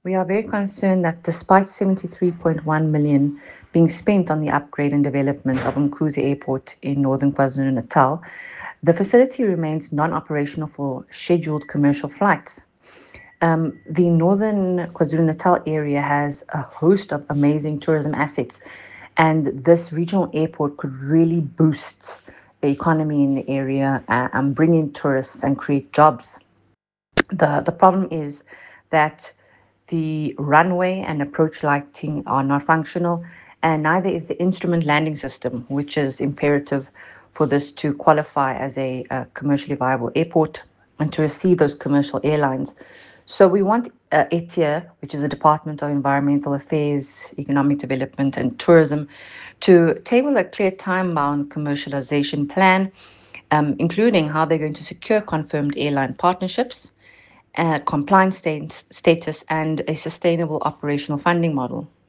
We are very concerned that despite 73.1 million being spent on the upgrade and development of Umkhuze Airport in northern KwaZulu-Natal, the facility remains non-operational for scheduled commercial flights. The northern KwaZulu-Natal area has a host of amazing tourism assets, and this regional airport could really boost the economy in the area and bring in tourists and create jobs. The problem is that the runway and approach lighting are not functional, and neither is the instrument landing system, which is imperative for this to qualify as a commercially viable airport and to receive those commercial airlines. So we want ETIA, which is the Department of Environmental Affairs, Economic Development and Tourism, to table a clear time-bound commercialization plan, including how they're going to secure confirmed airline partnerships, compliance status, and a sustainable operational funding model.